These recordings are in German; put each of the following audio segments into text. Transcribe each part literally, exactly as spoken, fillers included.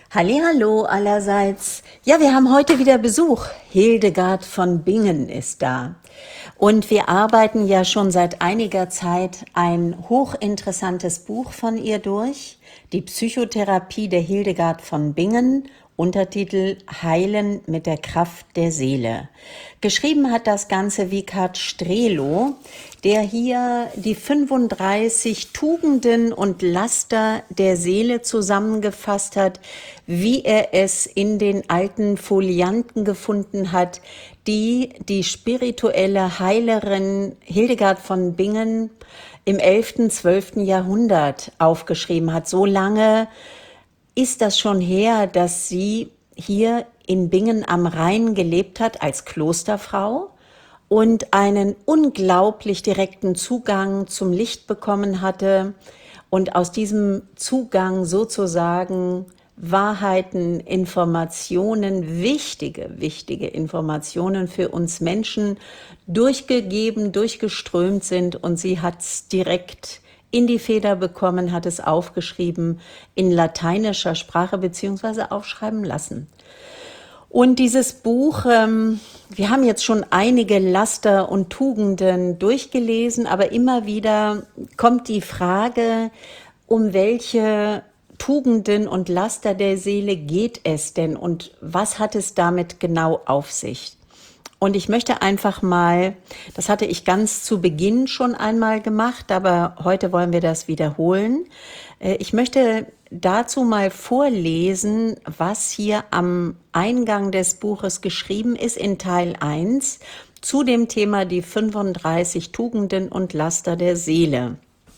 Hallihallo allerseits. Ja, wir haben heute wieder Besuch. Hildegard von Bingen ist da. Und wir arbeiten ja schon seit einiger Zeit ein hochinteressantes Buch von ihr durch. Die Psychotherapie der Hildegard von Bingen, Untertitel Heilen mit der Kraft der Seele. Geschrieben hat das Ganze Wiechert Strehlow, der hier die fünfunddreißig Tugenden und Laster der Seele zusammengefasst hat, wie er es in den alten Folianten gefunden hat, die die spirituelle Heilerin Hildegard von Bingen im elften, zwölften Jahrhundert aufgeschrieben hat. So lange ist das schon her, dass sie hier in Bingen am Rhein gelebt hat als Klosterfrau und einen unglaublich direkten Zugang zum Licht bekommen hatte und aus diesem Zugang sozusagen Wahrheiten, Informationen, wichtige, wichtige Informationen für uns Menschen durchgegeben, durchgeströmt sind, und sie hat es direkt in die Feder bekommen, hat es aufgeschrieben in lateinischer Sprache beziehungsweise aufschreiben lassen. Und dieses Buch, ähm, wir haben jetzt schon einige Laster und Tugenden durchgelesen, aber immer wieder kommt die Frage, um welche Tugenden und Laster der Seele geht es denn und was hat es damit genau auf sich? Und ich möchte einfach mal, das hatte ich ganz zu Beginn schon einmal gemacht, aber heute wollen wir das wiederholen. Ich möchte dazu mal vorlesen, was hier am Eingang des Buches geschrieben ist in Teil eins zu dem Thema die fünfunddreißig Tugenden und Laster der Seele.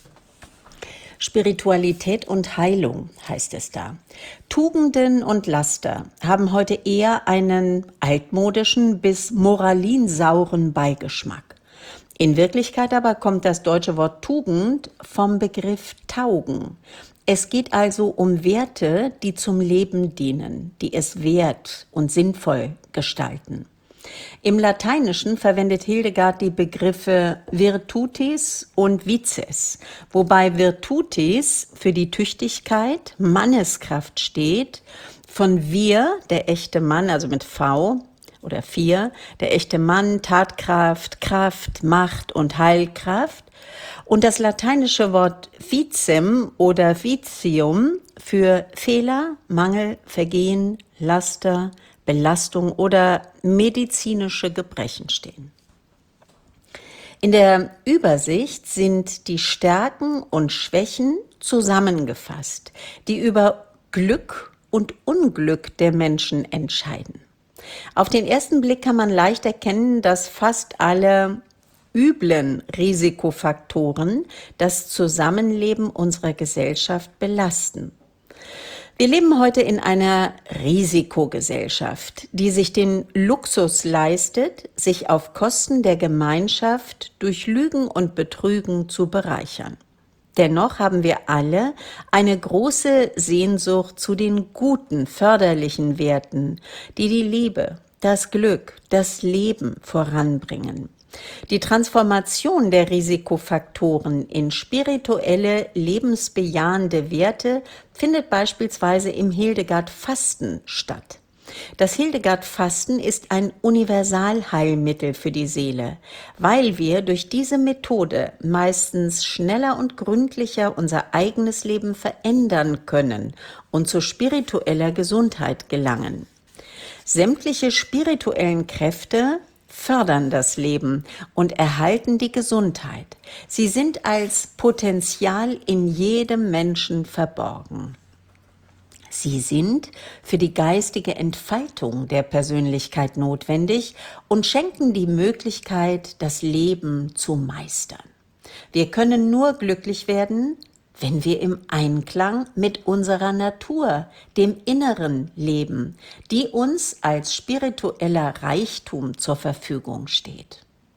Spiritualität und Heilung heißt es da. Tugenden und Laster haben heute eher einen altmodischen bis moralinsauren Beigeschmack. In Wirklichkeit aber kommt das deutsche Wort Tugend vom Begriff taugen. Es geht also um Werte, die zum Leben dienen, die es wert und sinnvoll gestalten. Im Lateinischen verwendet Hildegard die Begriffe virtutis und vices, wobei virtutis für die Tüchtigkeit, Manneskraft steht, von vir, der echte Mann, also mit V oder vier, der echte Mann, Tatkraft, Kraft, Macht und Heilkraft, und das lateinische Wort vicem oder vitium für Fehler, Mangel, Vergehen, Laster, Belastung oder medizinische Gebrechen stehen. In der Übersicht sind die Stärken und Schwächen zusammengefasst, die über Glück und Unglück der Menschen entscheiden. Auf den ersten Blick kann man leicht erkennen, dass fast alle üblen Risikofaktoren das Zusammenleben unserer Gesellschaft belasten. Wir leben heute in einer Risikogesellschaft, die sich den Luxus leistet, sich auf Kosten der Gemeinschaft durch Lügen und Betrügen zu bereichern. Dennoch haben wir alle eine große Sehnsucht zu den guten, förderlichen Werten, die die Liebe, das Glück, das Leben voranbringen. Die Transformation der Risikofaktoren in spirituelle, lebensbejahende Werte findet beispielsweise im Hildegard-Fasten statt. Das Hildegard-Fasten ist ein Universalheilmittel für die Seele, weil wir durch diese Methode meistens schneller und gründlicher unser eigenes Leben verändern können und zu spiritueller Gesundheit gelangen. Sämtliche spirituellen Kräfte fördern das Leben und erhalten die Gesundheit. Sie sind als Potenzial in jedem Menschen verborgen. Sie sind für die geistige Entfaltung der Persönlichkeit notwendig und schenken die Möglichkeit, das Leben zu meistern. Wir können nur glücklich werden, wenn wir im Einklang mit unserer Natur, dem Inneren leben, die uns als spiritueller Reichtum zur Verfügung steht.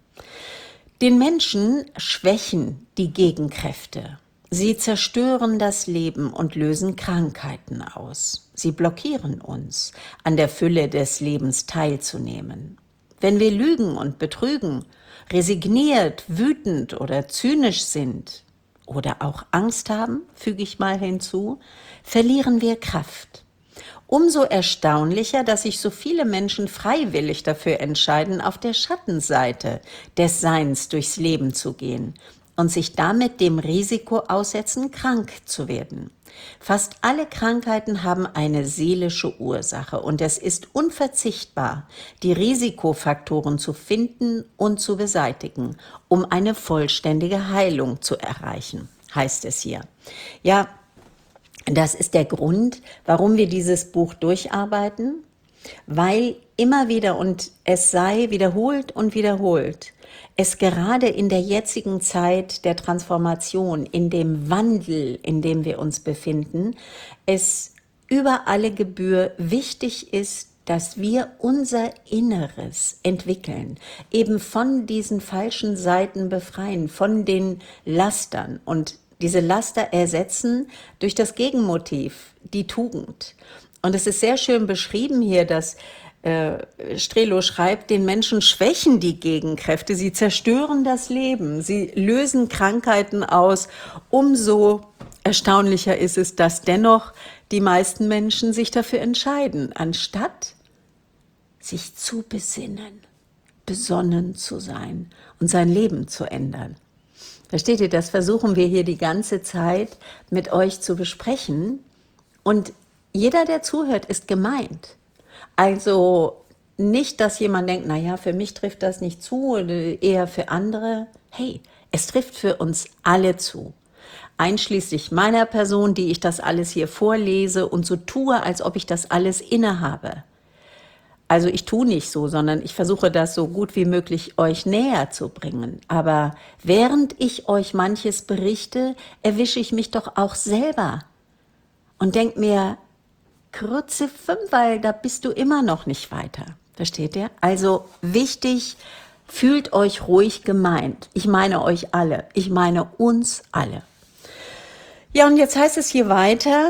Den Menschen schwächen die Gegenkräfte. Sie zerstören das Leben und lösen Krankheiten aus. Sie blockieren uns, an der Fülle des Lebens teilzunehmen. Wenn wir lügen und betrügen, resigniert, wütend oder zynisch sind, oder auch Angst haben, füge ich mal hinzu, verlieren wir Kraft. Umso erstaunlicher, dass sich so viele Menschen freiwillig dafür entscheiden, auf der Schattenseite des Seins durchs Leben zu gehen und sich damit dem Risiko aussetzen, krank zu werden. Fast alle Krankheiten haben eine seelische Ursache und es ist unverzichtbar, die Risikofaktoren zu finden und zu beseitigen, um eine vollständige Heilung zu erreichen, heißt es hier. Ja, das ist der Grund, warum wir dieses Buch durcharbeiten, weil immer wieder, und es sei wiederholt und wiederholt, es gerade in der jetzigen Zeit der Transformation, in dem Wandel, in dem wir uns befinden, es über alle Gebühr wichtig ist, dass wir unser Inneres entwickeln, eben von diesen falschen Seiten befreien, von den Lastern und diese Laster ersetzen durch das Gegenmotiv, die Tugend. Und es ist sehr schön beschrieben hier, dass äh, Strelo schreibt, den Menschen schwächen die Gegenkräfte, sie zerstören das Leben, sie lösen Krankheiten aus. Umso erstaunlicher ist es, dass dennoch die meisten Menschen sich dafür entscheiden, anstatt sich zu besinnen, besonnen zu sein und sein Leben zu ändern. Versteht ihr, das versuchen wir hier die ganze Zeit mit euch zu besprechen. Und jeder, der zuhört, ist gemeint. Also nicht, dass jemand denkt, naja, für mich trifft das nicht zu, oder eher für andere. Hey, es trifft für uns alle zu. Einschließlich meiner Person, die ich das alles hier vorlese und so tue, als ob ich das alles innehabe. Also ich tue nicht so, sondern ich versuche das so gut wie möglich euch näher zu bringen. Aber während ich euch manches berichte, erwische ich mich doch auch selber und denke mir, Krütze fünf, weil da bist du immer noch nicht weiter. Versteht ihr? Also wichtig, fühlt euch ruhig gemeint. Ich meine euch alle. Ich meine uns alle. Ja, und jetzt heißt es hier weiter,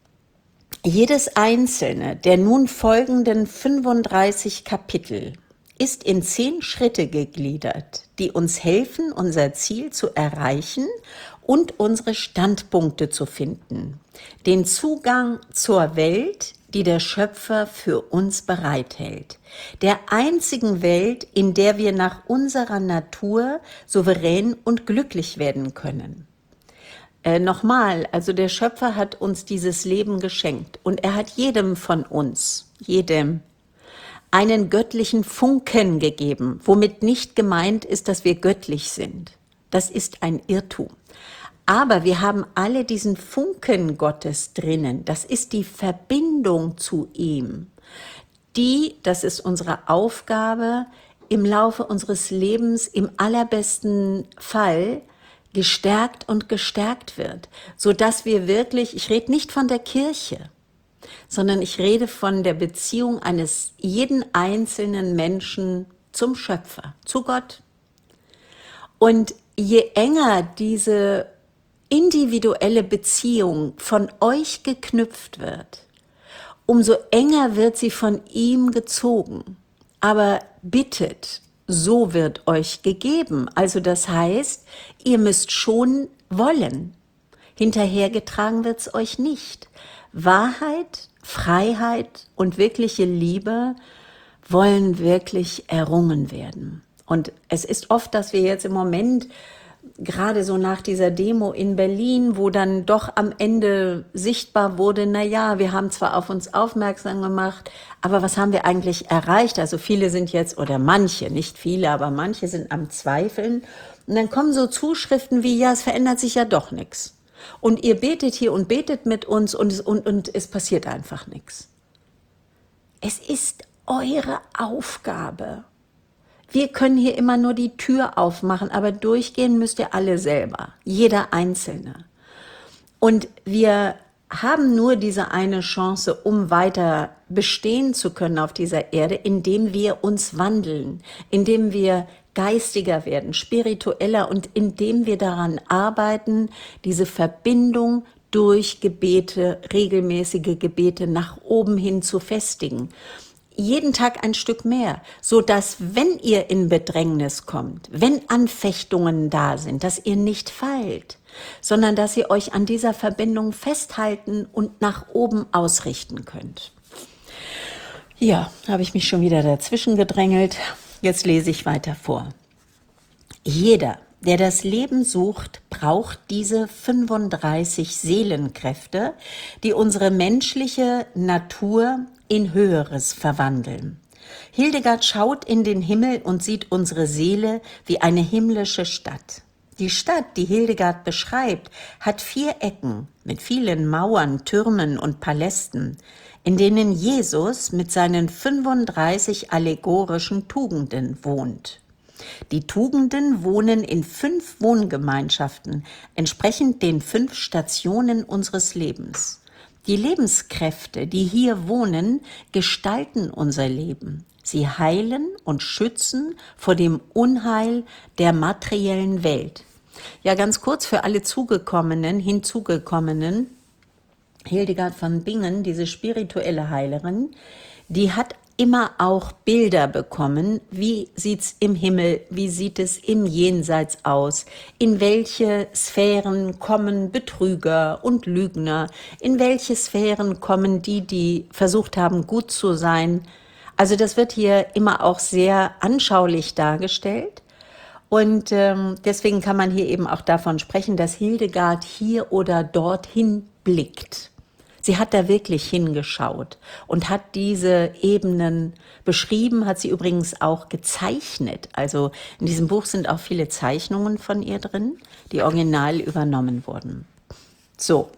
jedes einzelne der nun folgenden fünfunddreißig Kapitel ist in zehn Schritte gegliedert, die uns helfen, unser Ziel zu erreichen und unsere Standpunkte zu finden, den Zugang zur Welt, die der Schöpfer für uns bereithält, der einzigen Welt, in der wir nach unserer Natur souverän und glücklich werden können. Äh, nochmal, also der Schöpfer hat uns dieses Leben geschenkt und er hat jedem von uns, jedem, einen göttlichen Funken gegeben, womit nicht gemeint ist, dass wir göttlich sind. Das ist ein Irrtum. Aber wir haben alle diesen Funken Gottes drinnen. Das ist die Verbindung zu ihm. Die, das ist unsere Aufgabe, im Laufe unseres Lebens im allerbesten Fall gestärkt und gestärkt wird, so dass wir wirklich, ich rede nicht von der Kirche, sondern ich rede von der Beziehung eines jeden einzelnen Menschen zum Schöpfer, zu Gott. Und je enger diese individuelle Beziehung von euch geknüpft wird, umso enger wird sie von ihm gezogen. Aber bittet, so wird euch gegeben. Also das heißt, ihr müsst schon wollen. Hinterhergetragen wird es euch nicht. Wahrheit, Freiheit und wirkliche Liebe wollen wirklich errungen werden. Und es ist oft, dass wir jetzt im Moment, gerade so nach dieser Demo in Berlin, wo dann doch am Ende sichtbar wurde, na ja, wir haben zwar auf uns aufmerksam gemacht, aber was haben wir eigentlich erreicht? Also viele sind jetzt, oder manche, nicht viele, aber manche sind am Zweifeln. Und dann kommen so Zuschriften wie, ja, es verändert sich ja doch nichts. Und ihr betet hier und betet mit uns und es, und, und es passiert einfach nichts. Es ist eure Aufgabe. Wir können hier immer nur die Tür aufmachen, aber durchgehen müsst ihr alle selber, jeder Einzelne. Und wir haben nur diese eine Chance, um weiter bestehen zu können auf dieser Erde, indem wir uns wandeln, indem wir geistiger werden, spiritueller und indem wir daran arbeiten, diese Verbindung durch Gebete, regelmäßige Gebete nach oben hin zu festigen. Jeden Tag ein Stück mehr, so dass, wenn ihr in Bedrängnis kommt, wenn Anfechtungen da sind, dass ihr nicht fallt, sondern dass ihr euch an dieser Verbindung festhalten und nach oben ausrichten könnt. Ja, habe ich mich schon wieder dazwischen gedrängelt. Jetzt lese ich weiter vor. Jeder, der das Leben sucht, braucht diese fünfunddreißig Seelenkräfte, die unsere menschliche Natur in Höheres verwandeln. Hildegard schaut in den Himmel und sieht unsere Seele wie eine himmlische Stadt. Die Stadt, die Hildegard beschreibt, hat vier Ecken mit vielen Mauern, Türmen und Palästen, in denen Jesus mit seinen fünfunddreißig allegorischen Tugenden wohnt. Die Tugenden wohnen in fünf Wohngemeinschaften, entsprechend den fünf Stationen unseres Lebens. Die Lebenskräfte, die hier wohnen, gestalten unser Leben. Sie heilen und schützen vor dem Unheil der materiellen Welt. Ja, ganz kurz für alle Zugekommenen, Hinzugekommenen, Hildegard von Bingen, diese spirituelle Heilerin, die hat immer auch Bilder bekommen, wie sieht's im Himmel, wie sieht es im Jenseits aus, in welche Sphären kommen Betrüger und Lügner, in welche Sphären kommen die, die versucht haben, gut zu sein. Also das wird hier immer auch sehr anschaulich dargestellt. Und ähm, deswegen kann man hier eben auch davon sprechen, dass Hildegard hier oder dorthin blickt. Sie hat da wirklich hingeschaut und hat diese Ebenen beschrieben, hat sie übrigens auch gezeichnet. Also in diesem Buch sind auch viele Zeichnungen von ihr drin, die original übernommen wurden. So,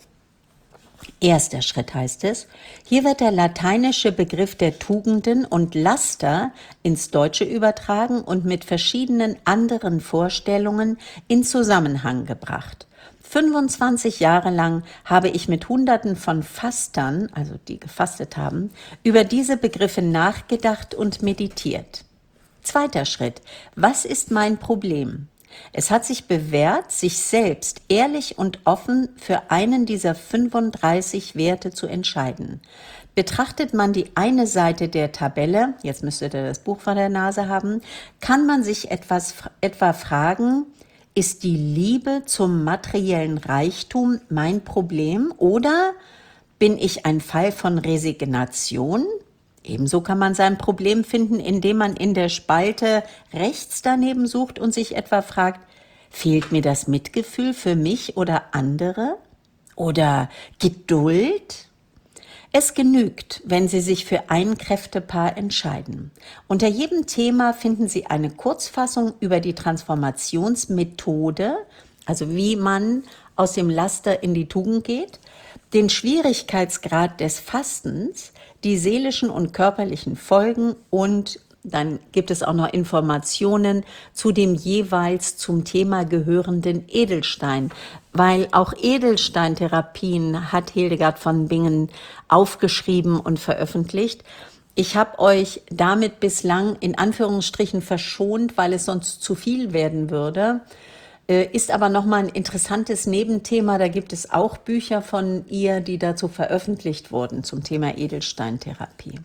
erster Schritt heißt es, hier wird der lateinische Begriff der Tugenden und Laster ins Deutsche übertragen und mit verschiedenen anderen Vorstellungen in Zusammenhang gebracht. fünfundzwanzig Jahre lang habe ich mit Hunderten von Fastern, also die gefastet haben, über diese Begriffe nachgedacht und meditiert. Zweiter Schritt. Was ist mein Problem? Es hat sich bewährt, sich selbst ehrlich und offen für einen dieser fünfunddreißig Werte zu entscheiden. Betrachtet man die eine Seite der Tabelle, jetzt müsstet ihr das Buch vor der Nase haben, kann man sich etwas, etwa fragen, ist die Liebe zum materiellen Reichtum mein Problem oder bin ich ein Fall von Resignation? Ebenso kann man sein Problem finden, indem man in der Spalte rechts daneben sucht und sich etwa fragt, fehlt mir das Mitgefühl für mich oder andere? Oder Geduld? Es genügt, wenn Sie sich für ein Kräftepaar entscheiden. Unter jedem Thema finden Sie eine Kurzfassung über die Transformationsmethode, also wie man aus dem Laster in die Tugend geht, den Schwierigkeitsgrad des Fastens, die seelischen und körperlichen Folgen und dann gibt es auch noch Informationen zu dem jeweils zum Thema gehörenden Edelstein, weil auch Edelsteintherapien hat Hildegard von Bingen aufgeschrieben und veröffentlicht. Ich habe euch damit bislang in Anführungsstrichen verschont, weil es sonst zu viel werden würde. Ist aber nochmal ein interessantes Nebenthema. Da gibt es auch Bücher von ihr, die dazu veröffentlicht wurden zum Thema Edelsteintherapie.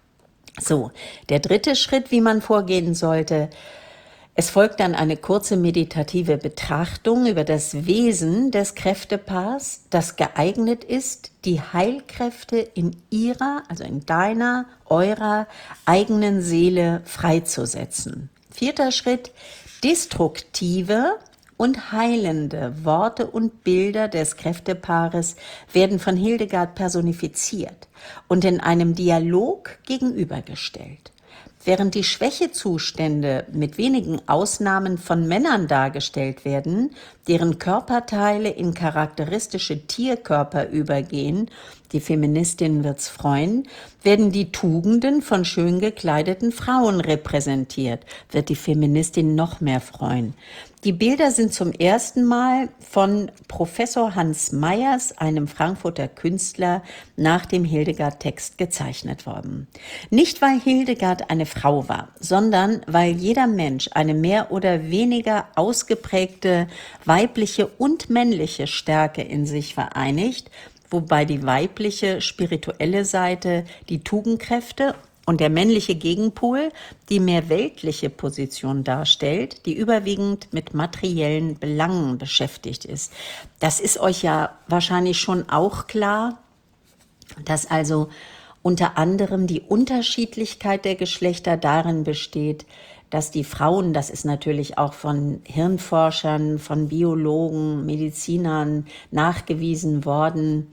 So, der dritte Schritt, wie man vorgehen sollte. Es folgt dann eine kurze meditative Betrachtung über das Wesen des Kräftepaars, das geeignet ist, die Heilkräfte in ihrer, also in deiner, eurer eigenen Seele freizusetzen. Vierter Schritt, destruktive und heilende Worte und Bilder des Kräftepaares werden von Hildegard personifiziert und in einem Dialog gegenübergestellt. Während die Schwächezustände mit wenigen Ausnahmen von Männern dargestellt werden, deren Körperteile in charakteristische Tierkörper übergehen, die Feministin wird's freuen, werden die Tugenden von schön gekleideten Frauen repräsentiert, wird die Feministin noch mehr freuen. Die Bilder sind zum ersten Mal von Professor Hans Meyers, einem Frankfurter Künstler, nach dem Hildegard-Text gezeichnet worden. Nicht, weil Hildegard eine Frau war, sondern weil jeder Mensch eine mehr oder weniger ausgeprägte weibliche und männliche Stärke in sich vereinigt, wobei die weibliche spirituelle Seite die Tugendkräfte und der männliche Gegenpol die mehr weltliche Position darstellt, die überwiegend mit materiellen Belangen beschäftigt ist. Das ist euch ja wahrscheinlich schon auch klar, dass also unter anderem die Unterschiedlichkeit der Geschlechter darin besteht, dass die Frauen, das ist natürlich auch von Hirnforschern, von Biologen, Medizinern nachgewiesen worden,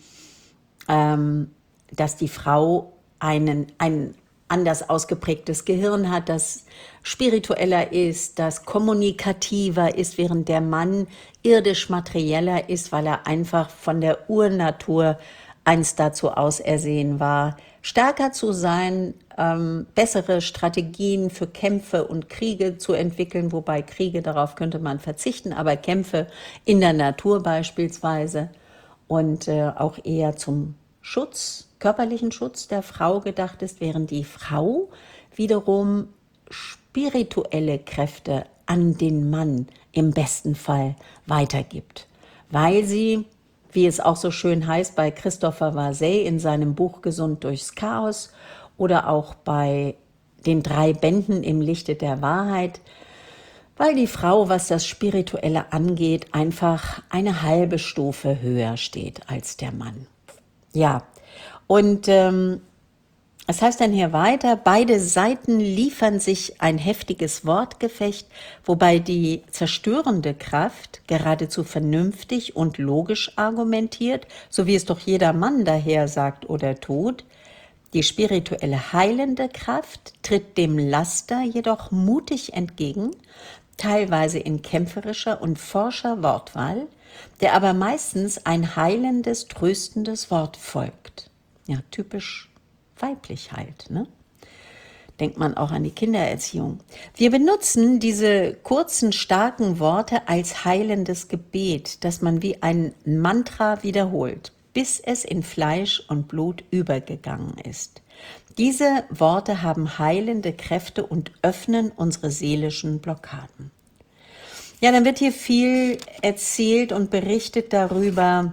ähm, dass die Frau einen, ein anders ausgeprägtes Gehirn hat, das spiritueller ist, das kommunikativer ist, während der Mann irdisch materieller ist, weil er einfach von der Urnatur einst dazu ausersehen war, stärker zu sein, ähm, bessere Strategien für Kämpfe und Kriege zu entwickeln, wobei Kriege, darauf könnte man verzichten, aber Kämpfe in der Natur beispielsweise und äh, auch eher zum Schutz, körperlichen Schutz der Frau gedacht ist, während die Frau wiederum spirituelle Kräfte an den Mann im besten Fall weitergibt, weil sie, wie es auch so schön heißt bei Christopher Vasey in seinem Buch Gesund durchs Chaos oder auch bei den drei Bänden im Lichte der Wahrheit, weil die Frau, was das Spirituelle angeht, einfach eine halbe Stufe höher steht als der Mann. Ja, und ähm, es heißt dann hier weiter, beide Seiten liefern sich ein heftiges Wortgefecht, wobei die zerstörende Kraft geradezu vernünftig und logisch argumentiert, so wie es doch jeder Mann daher sagt oder tut. Die spirituelle heilende Kraft tritt dem Laster jedoch mutig entgegen, teilweise in kämpferischer und forscher Wortwahl, der aber meistens ein heilendes, tröstendes Wort folgt. Ja, typisch weiblich halt, ne? Denkt man auch an die Kindererziehung. Wir benutzen diese kurzen, starken Worte als heilendes Gebet, das man wie ein Mantra wiederholt, bis es in Fleisch und Blut übergegangen ist. Diese Worte haben heilende Kräfte und öffnen unsere seelischen Blockaden. Ja, dann wird hier viel erzählt und berichtet darüber,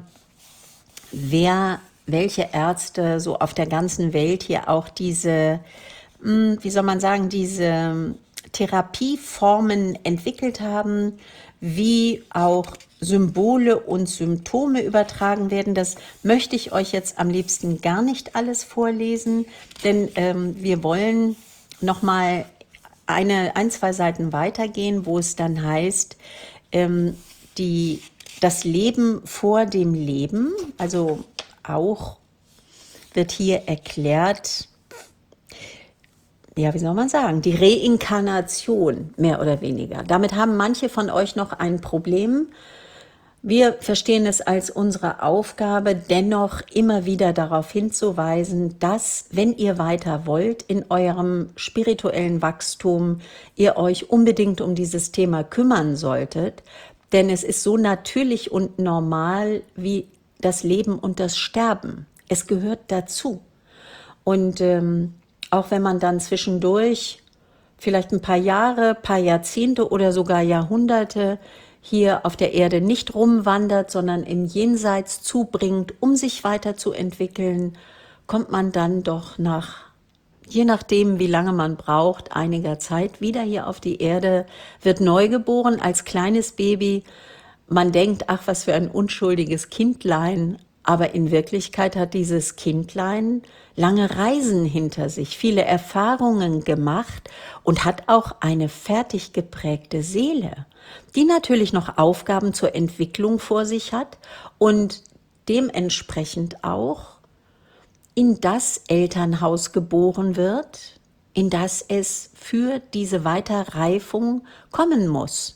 wer, welche Ärzte so auf der ganzen Welt hier auch diese, wie soll man sagen, diese Therapieformen entwickelt haben, wie auch Symbole und Symptome übertragen werden. Das möchte ich euch jetzt am liebsten gar nicht alles vorlesen, denn ähm, wir wollen nochmal eine, ein, zwei Seiten weitergehen, wo es dann heißt, ähm, die, das Leben vor dem Leben, also auch wird hier erklärt, ja, wie soll man sagen, die Reinkarnation, mehr oder weniger. Damit haben manche von euch noch ein Problem. Wir verstehen es als unsere Aufgabe, dennoch immer wieder darauf hinzuweisen, dass, wenn ihr weiter wollt in eurem spirituellen Wachstum, ihr euch unbedingt um dieses Thema kümmern solltet, denn es ist so natürlich und normal wie das Leben und das Sterben. Es gehört dazu. Und ähm, auch wenn man dann zwischendurch vielleicht ein paar Jahre, paar Jahrzehnte oder sogar Jahrhunderte hier auf der Erde nicht rumwandert, sondern im Jenseits zubringt, um sich weiterzuentwickeln, kommt man dann doch nach, je nachdem, wie lange man braucht, einiger Zeit wieder hier auf die Erde, wird neugeboren als kleines Baby. Man denkt, ach, was für ein unschuldiges Kindlein, aber in Wirklichkeit hat dieses Kindlein lange Reisen hinter sich, viele Erfahrungen gemacht und hat auch eine fertig geprägte Seele, die natürlich noch Aufgaben zur Entwicklung vor sich hat und dementsprechend auch in das Elternhaus geboren wird, in das es für diese Weiterreifung kommen muss.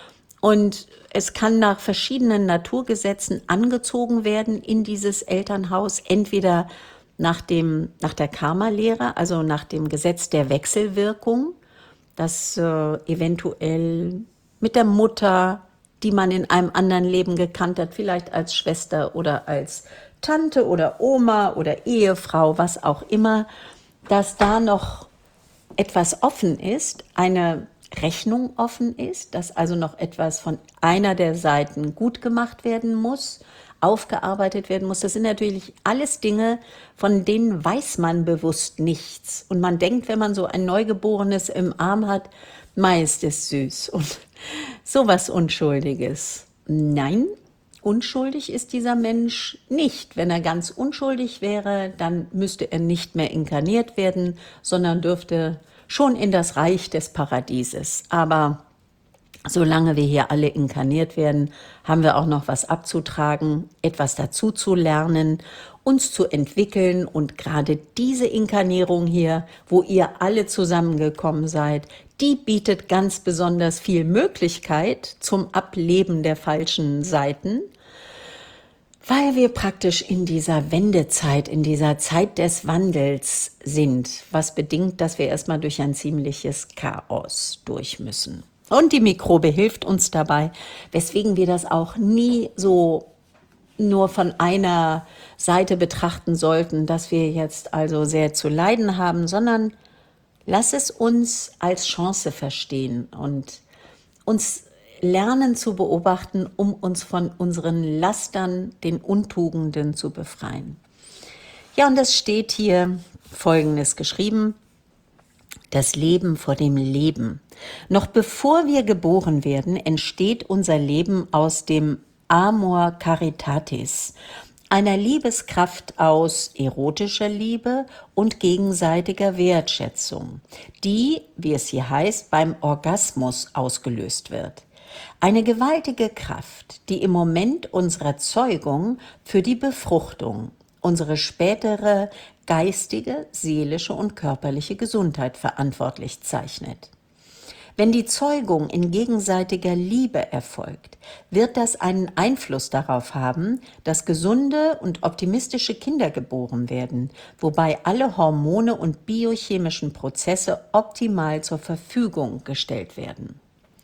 Und es kann nach verschiedenen Naturgesetzen angezogen werden in dieses Elternhaus, entweder nach dem, nach der Karma-Lehre, also nach dem Gesetz der Wechselwirkung, das äh, eventuell mit der Mutter, die man in einem anderen Leben gekannt hat, vielleicht als Schwester oder als Tante oder Oma oder Ehefrau, was auch immer, dass da noch etwas offen ist, eine Rechnung offen ist, dass also noch etwas von einer der Seiten gut gemacht werden muss, aufgearbeitet werden muss. Das sind natürlich alles Dinge, von denen weiß man bewusst nichts. Und man denkt, wenn man so ein Neugeborenes im Arm hat, mei, ist es süß und sowas Unschuldiges. Nein, unschuldig ist dieser Mensch nicht. Wenn er ganz unschuldig wäre, dann müsste er nicht mehr inkarniert werden, sondern dürfte schon in das Reich des Paradieses. Aber solange wir hier alle inkarniert werden, haben wir auch noch was abzutragen, etwas dazu zu lernen, uns zu entwickeln. Und gerade diese Inkarnierung hier, wo ihr alle zusammengekommen seid, die bietet ganz besonders viel Möglichkeit zum Ableben der falschen Seiten, weil wir praktisch in dieser Wendezeit, in dieser Zeit des Wandels sind, was bedingt, dass wir erstmal durch ein ziemliches Chaos durch müssen. Und die Mikrobe hilft uns dabei, weswegen wir das auch nie so nur von einer Seite betrachten sollten, dass wir jetzt also sehr zu leiden haben, sondern lass es uns als Chance verstehen und uns lernen zu beobachten, um uns von unseren Lastern, den Untugenden zu befreien. Ja, und es steht hier Folgendes geschrieben: Das Leben vor dem Leben. Noch bevor wir geboren werden, entsteht unser Leben aus dem Amor Caritatis, einer Liebeskraft aus erotischer Liebe und gegenseitiger Wertschätzung, die, wie es hier heißt, beim Orgasmus ausgelöst wird. Eine gewaltige Kraft, die im Moment unserer Zeugung für die Befruchtung, unsere spätere geistige, seelische und körperliche Gesundheit verantwortlich zeichnet. Wenn die Zeugung in gegenseitiger Liebe erfolgt, wird das einen Einfluss darauf haben, dass gesunde und optimistische Kinder geboren werden, wobei alle Hormone und biochemischen Prozesse optimal zur Verfügung gestellt werden.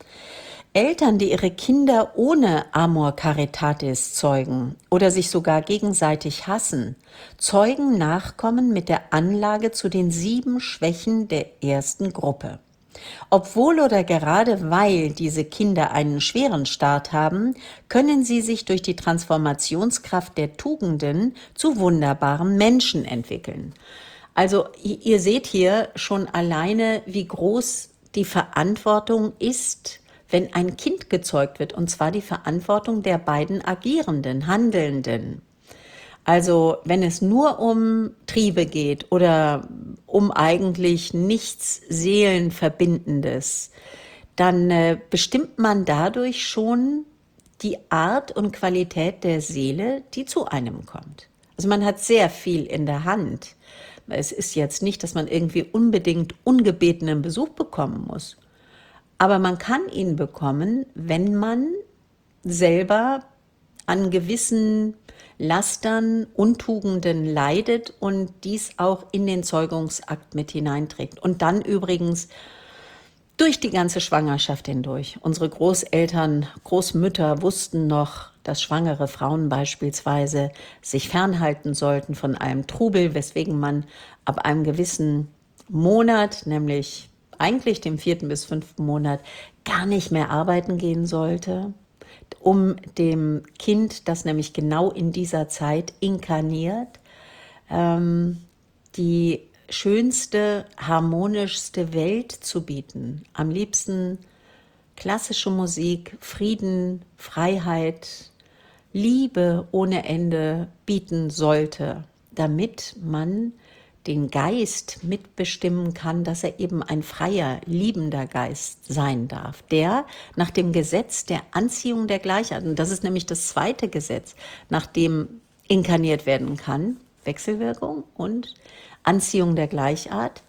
Eltern, die ihre Kinder ohne Amor Caritatis zeugen oder sich sogar gegenseitig hassen, zeugen Nachkommen mit der Anlage zu den sieben Schwächen der ersten Gruppe. Obwohl oder gerade weil diese Kinder einen schweren Start haben, können sie sich durch die Transformationskraft der Tugenden zu wunderbaren Menschen entwickeln. Also ihr seht hier schon alleine, wie groß die Verantwortung ist, wenn ein Kind gezeugt wird, und zwar die Verantwortung der beiden Agierenden, Handelnden. Also wenn es nur um Triebe geht oder um eigentlich nichts Seelenverbindendes, dann äh, bestimmt man dadurch schon die Art und Qualität der Seele, die zu einem kommt. Also man hat sehr viel in der Hand. Es ist jetzt nicht, dass man irgendwie unbedingt ungebetenen Besuch bekommen muss. Aber man kann ihn bekommen, wenn man selber an gewissen Lastern, Untugenden leidet und dies auch in den Zeugungsakt mit hineinträgt. Und dann übrigens durch die ganze Schwangerschaft hindurch. Unsere Großeltern, Großmütter wussten noch, dass schwangere Frauen beispielsweise sich fernhalten sollten von allem Trubel, weswegen man ab einem gewissen Monat, nämlich eigentlich dem vierten bis fünften Monat, gar nicht mehr arbeiten gehen sollte, um dem Kind, das nämlich genau in dieser Zeit inkarniert, ähm, die schönste, harmonischste Welt zu bieten. Am liebsten klassische Musik, Frieden, Freiheit, Liebe ohne Ende bieten sollte, damit man den Geist mitbestimmen kann, dass er eben ein freier, liebender Geist sein darf, der nach dem Gesetz der Anziehung der Gleichheit, und das ist nämlich das zweite Gesetz, nach dem inkarniert werden kann, Wechselwirkung und Anziehung der Gleichart.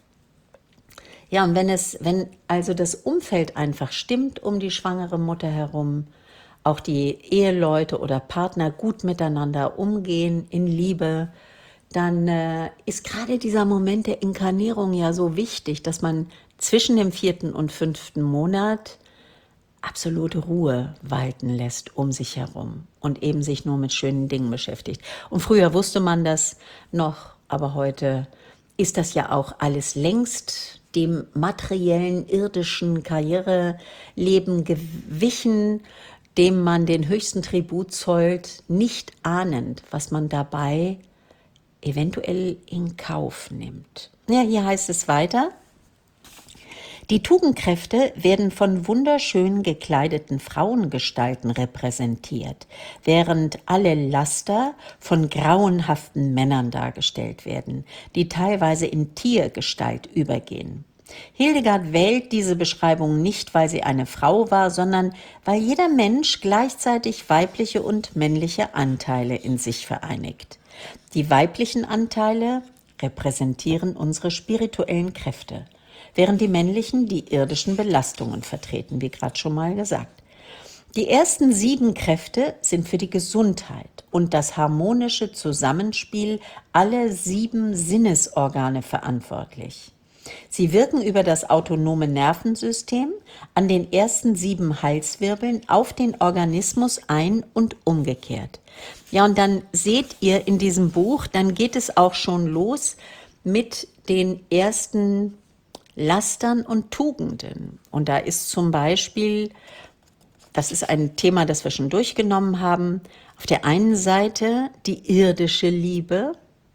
Ja, und wenn es, wenn also das Umfeld einfach stimmt um die schwangere Mutter herum, auch die Eheleute oder Partner gut miteinander umgehen in Liebe, dann äh, ist gerade dieser Moment der Inkarnierung ja so wichtig, dass man zwischen dem vierten und fünften Monat absolute Ruhe walten lässt um sich herum und eben sich nur mit schönen Dingen beschäftigt. Und früher wusste man das noch, aber heute ist das ja auch alles längst dem materiellen, irdischen Karriereleben gewichen, dem man den höchsten Tribut zollt, nicht ahnend, was man dabei eventuell in Kauf nimmt. Ja, hier heißt es weiter: Die Tugendkräfte werden von wunderschön gekleideten Frauengestalten repräsentiert, während alle Laster von grauenhaften Männern dargestellt werden, die teilweise in Tiergestalt übergehen. Hildegard wählt diese Beschreibung nicht, weil sie eine Frau war, sondern weil jeder Mensch gleichzeitig weibliche und männliche Anteile in sich vereinigt. Die weiblichen Anteile repräsentieren unsere spirituellen Kräfte, während die männlichen die irdischen Belastungen vertreten, wie gerade schon mal gesagt. Die ersten sieben Kräfte sind für die Gesundheit und das harmonische Zusammenspiel aller sieben Sinnesorgane verantwortlich. Sie wirken über das autonome Nervensystem an den ersten sieben Halswirbeln auf den Organismus ein und umgekehrt. Ja, und dann seht ihr in diesem Buch, dann geht es auch schon los mit den ersten Lastern und Tugenden. Und da ist zum Beispiel, das ist ein Thema, das wir schon durchgenommen haben, auf der einen Seite die irdische Liebe,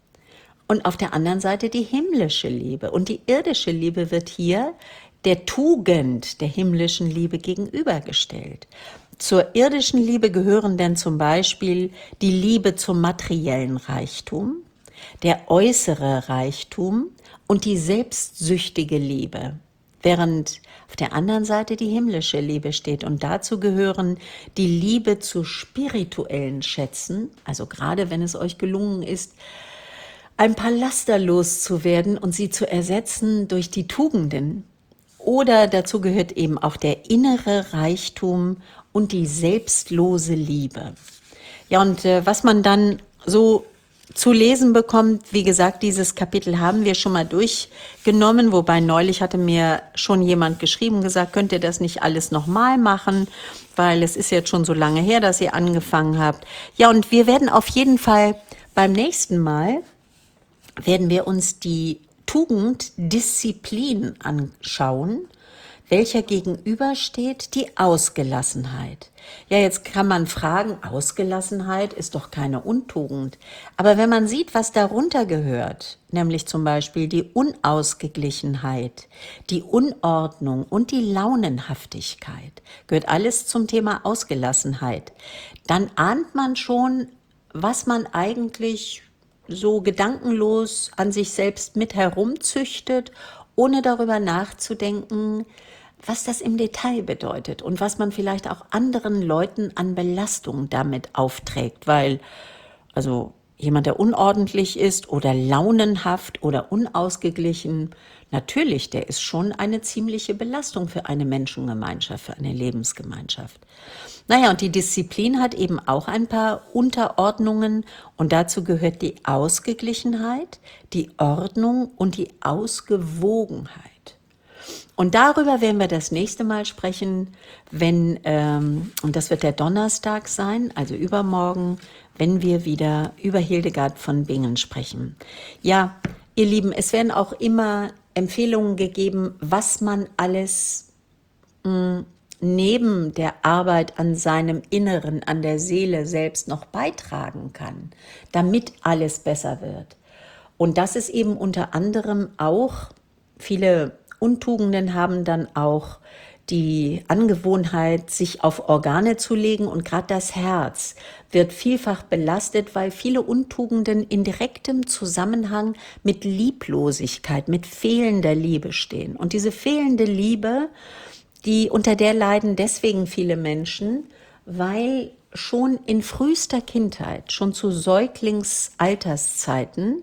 und auf der anderen Seite die himmlische Liebe. Und die irdische Liebe wird hier der Tugend der himmlischen Liebe gegenübergestellt. Zur irdischen Liebe gehören denn zum Beispiel die Liebe zum materiellen Reichtum, der äußere Reichtum und die selbstsüchtige Liebe, während auf der anderen Seite die himmlische Liebe steht. Und dazu gehören die Liebe zu spirituellen Schätzen, also gerade wenn es euch gelungen ist, ein paar Laster loszuwerden und sie zu ersetzen durch die Tugenden. Oder dazu gehört eben auch der innere Reichtum und die selbstlose Liebe. Ja, und äh, was man dann so zu lesen bekommt, wie gesagt, dieses Kapitel haben wir schon mal durchgenommen, wobei neulich hatte mir schon jemand geschrieben, gesagt, könnt ihr das nicht alles nochmal machen, weil es ist jetzt schon so lange her, dass ihr angefangen habt. Ja, und wir werden auf jeden Fall beim nächsten Mal werden wir uns die Tugend Disziplin anschauen, welcher gegenübersteht die Ausgelassenheit. Ja, jetzt kann man fragen, Ausgelassenheit ist doch keine Untugend. Aber wenn man sieht, was darunter gehört, nämlich zum Beispiel die Unausgeglichenheit, die Unordnung und die Launenhaftigkeit, gehört alles zum Thema Ausgelassenheit, dann ahnt man schon, was man eigentlich so gedankenlos an sich selbst mit herumzüchtet, ohne darüber nachzudenken, was das im Detail bedeutet und was man vielleicht auch anderen Leuten an Belastung damit aufträgt, weil also jemand, der unordentlich ist oder launenhaft oder unausgeglichen, natürlich, der ist schon eine ziemliche Belastung für eine Menschengemeinschaft, für eine Lebensgemeinschaft. Naja, und die Disziplin hat eben auch ein paar Unterordnungen und dazu gehört die Ausgeglichenheit, die Ordnung und die Ausgewogenheit. Und darüber werden wir das nächste Mal sprechen, wenn, ähm, und das wird der Donnerstag sein, also übermorgen, wenn wir wieder über Hildegard von Bingen sprechen. Ja, ihr Lieben, es werden auch immer Empfehlungen gegeben, was man alles mh, neben der Arbeit an seinem Inneren, an der Seele selbst noch beitragen kann, damit alles besser wird. Und das ist eben unter anderem auch, viele Untugenden haben dann auch die Angewohnheit, sich auf Organe zu legen, und gerade das Herz wird vielfach belastet, weil viele Untugenden in direktem Zusammenhang mit Lieblosigkeit, mit fehlender Liebe stehen. Und diese fehlende Liebe, die unter der leiden deswegen viele Menschen, weil schon in frühester Kindheit, schon zu Säuglingsalterszeiten,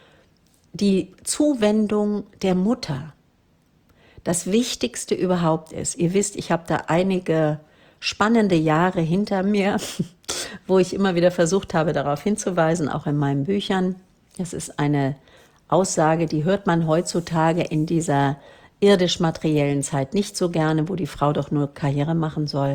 die Zuwendung der Mutter das Wichtigste überhaupt ist. Ihr wisst, ich habe da einige spannende Jahre hinter mir, wo ich immer wieder versucht habe, darauf hinzuweisen, auch in meinen Büchern. Das ist eine Aussage, die hört man heutzutage in dieser irdisch-materiellen Zeit nicht so gerne, wo die Frau doch nur Karriere machen soll.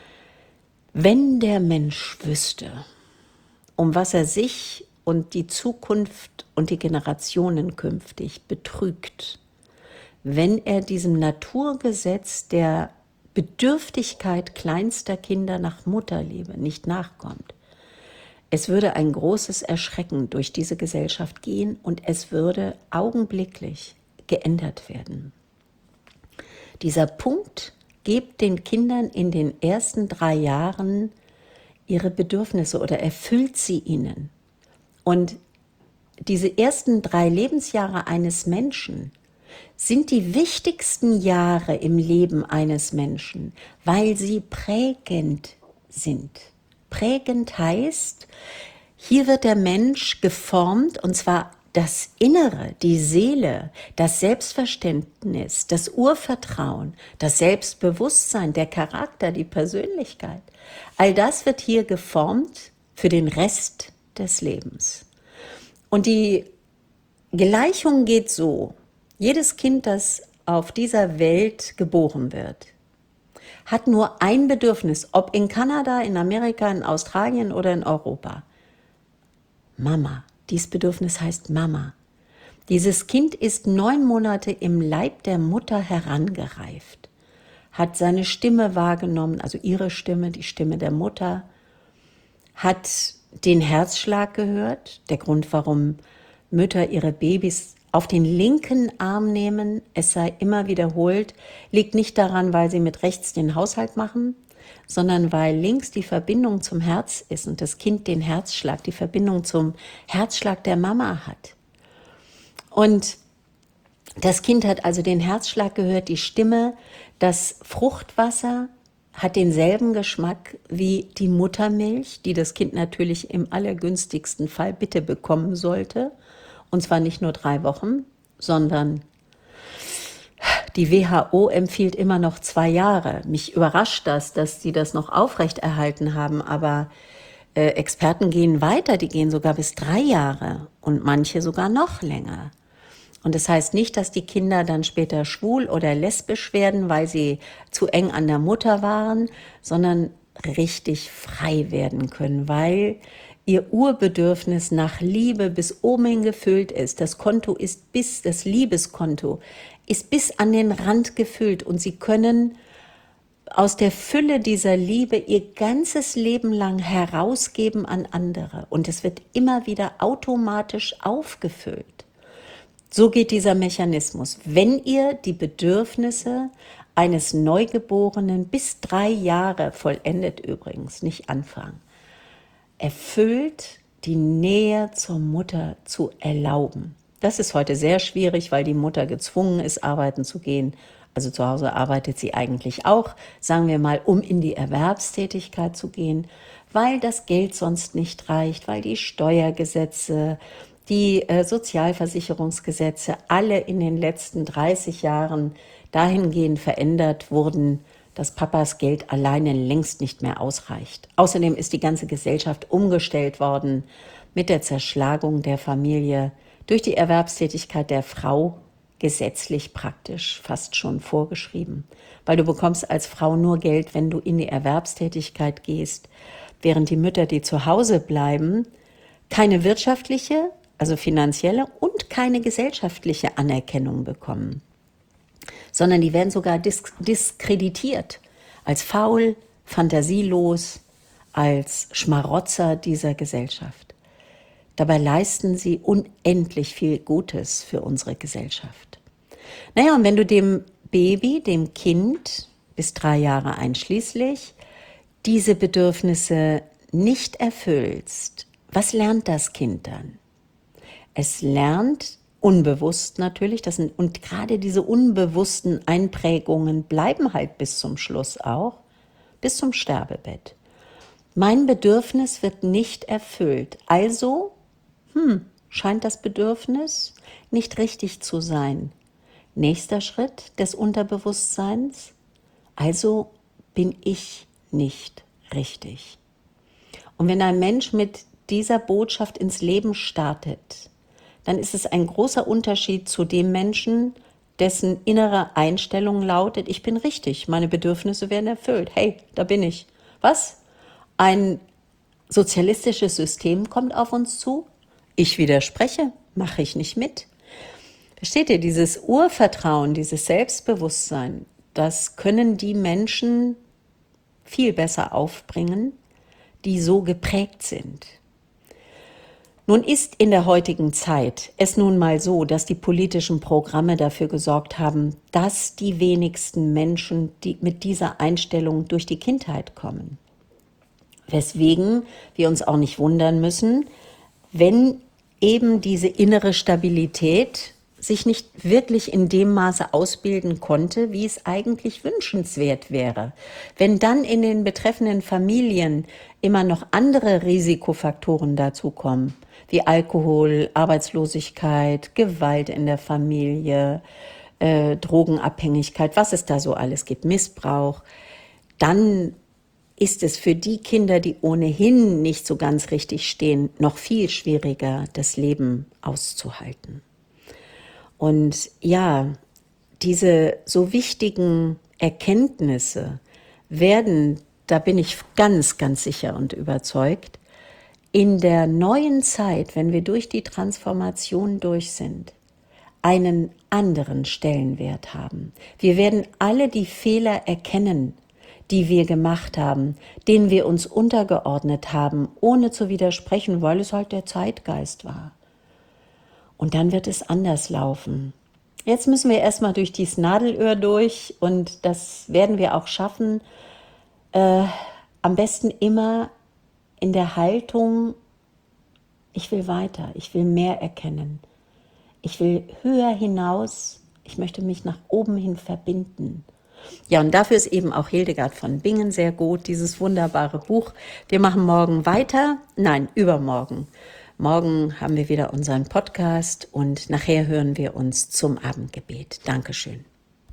Wenn der Mensch wüsste, um was er sich und die Zukunft und die Generationen künftig betrügt, wenn er diesem Naturgesetz der Bedürftigkeit kleinster Kinder nach Mutterliebe nicht nachkommt. Es würde ein großes Erschrecken durch diese Gesellschaft gehen und es würde augenblicklich geändert werden. Dieser Punkt gibt den Kindern in den ersten drei Jahren ihre Bedürfnisse oder erfüllt sie ihnen. Und diese ersten drei Lebensjahre eines Menschen sind die wichtigsten Jahre im Leben eines Menschen, weil sie prägend sind. Prägend heißt, hier wird der Mensch geformt, und zwar das Innere, die Seele, das Selbstverständnis, das Urvertrauen, das Selbstbewusstsein, der Charakter, die Persönlichkeit. All das wird hier geformt für den Rest des Lebens. Und die Gleichung geht so: Jedes Kind, das auf dieser Welt geboren wird, hat nur ein Bedürfnis, ob in Kanada, in Amerika, in Australien oder in Europa. Mama. Dieses Bedürfnis heißt Mama. Dieses Kind ist neun Monate im Leib der Mutter herangereift, hat seine Stimme wahrgenommen, also ihre Stimme, die Stimme der Mutter, hat den Herzschlag gehört. Der Grund, warum Mütter ihre Babys auf den linken Arm nehmen, es sei immer wiederholt, liegt nicht daran, weil sie mit rechts den Haushalt machen, sondern weil links die Verbindung zum Herz ist und das Kind den Herzschlag, die Verbindung zum Herzschlag der Mama hat. Und das Kind hat also den Herzschlag gehört, die Stimme, das Fruchtwasser hat denselben Geschmack wie die Muttermilch, die das Kind natürlich im allergünstigsten Fall bitte bekommen sollte. Und zwar nicht nur drei Wochen, sondern die W H O empfiehlt immer noch zwei Jahre. Mich überrascht das, dass sie das noch aufrechterhalten haben, aber äh, Experten gehen weiter, die gehen sogar bis drei Jahre und manche sogar noch länger. Und das heißt nicht, dass die Kinder dann später schwul oder lesbisch werden, weil sie zu eng an der Mutter waren, sondern richtig frei werden können, weil ihr Urbedürfnis nach Liebe bis oben hin gefüllt ist. Das Konto ist bis, das Liebeskonto ist bis an den Rand gefüllt und sie können aus der Fülle dieser Liebe ihr ganzes Leben lang herausgeben an andere und es wird immer wieder automatisch aufgefüllt. So geht dieser Mechanismus. Wenn ihr die Bedürfnisse eines Neugeborenen bis drei Jahre, vollendet übrigens, nicht anfangen, erfüllt, die Nähe zur Mutter zu erlauben. Das ist heute sehr schwierig, weil die Mutter gezwungen ist, arbeiten zu gehen. Also zu Hause arbeitet sie eigentlich auch, sagen wir mal, um in die Erwerbstätigkeit zu gehen, weil das Geld sonst nicht reicht, weil die Steuergesetze, die äh, Sozialversicherungsgesetze alle in den letzten dreißig Jahren dahingehend verändert wurden, dass Papas Geld alleine längst nicht mehr ausreicht. Außerdem ist die ganze Gesellschaft umgestellt worden mit der Zerschlagung der Familie durch die Erwerbstätigkeit der Frau, gesetzlich praktisch fast schon vorgeschrieben. Weil du bekommst als Frau nur Geld, wenn du in die Erwerbstätigkeit gehst, während die Mütter, die zu Hause bleiben, keine wirtschaftliche, also finanzielle und keine gesellschaftliche Anerkennung bekommen, sondern die werden sogar disk- diskreditiert als faul, fantasielos, als Schmarotzer dieser Gesellschaft. Dabei leisten sie unendlich viel Gutes für unsere Gesellschaft. Naja, und wenn du dem Baby, dem Kind, bis drei Jahre einschließlich, diese Bedürfnisse nicht erfüllst, was lernt das Kind dann? Es lernt unbewusst natürlich, das sind, und gerade diese unbewussten Einprägungen bleiben halt bis zum Schluss auch, bis zum Sterbebett. Mein Bedürfnis wird nicht erfüllt, also hm, scheint das Bedürfnis nicht richtig zu sein. Nächster Schritt des Unterbewusstseins, also bin ich nicht richtig. Und wenn ein Mensch mit dieser Botschaft ins Leben startet, dann ist es ein großer Unterschied zu dem Menschen, dessen innere Einstellung lautet, ich bin richtig, meine Bedürfnisse werden erfüllt. Hey, da bin ich. Was? Ein sozialistisches System kommt auf uns zu? Ich widerspreche, mache ich nicht mit. Versteht ihr, dieses Urvertrauen, dieses Selbstbewusstsein, das können die Menschen viel besser aufbringen, die so geprägt sind. Nun ist in der heutigen Zeit es nun mal so, dass die politischen Programme dafür gesorgt haben, dass die wenigsten Menschen die mit dieser Einstellung durch die Kindheit kommen. Weswegen wir uns auch nicht wundern müssen, wenn eben diese innere Stabilität sich nicht wirklich in dem Maße ausbilden konnte, wie es eigentlich wünschenswert wäre. Wenn dann in den betreffenden Familien immer noch andere Risikofaktoren dazukommen, wie Alkohol, Arbeitslosigkeit, Gewalt in der Familie, äh, Drogenabhängigkeit, was es da so alles gibt, Missbrauch, dann ist es für die Kinder, die ohnehin nicht so ganz richtig stehen, noch viel schwieriger, das Leben auszuhalten. Und ja, diese so wichtigen Erkenntnisse werden, da bin ich ganz, ganz sicher und überzeugt, in der neuen Zeit, wenn wir durch die Transformation durch sind, einen anderen Stellenwert haben. Wir werden alle die Fehler erkennen, die wir gemacht haben, denen wir uns untergeordnet haben, ohne zu widersprechen, weil es halt der Zeitgeist war. Und dann wird es anders laufen. Jetzt müssen wir erstmal durch dieses Nadelöhr durch und das werden wir auch schaffen. Äh, am besten immer in der Haltung, ich will weiter, ich will mehr erkennen. Ich will höher hinaus, ich möchte mich nach oben hin verbinden. Ja, und dafür ist eben auch Hildegard von Bingen sehr gut, dieses wunderbare Buch. Wir machen morgen weiter, nein, übermorgen. Morgen haben wir wieder unseren Podcast und nachher hören wir uns zum Abendgebet. Dankeschön.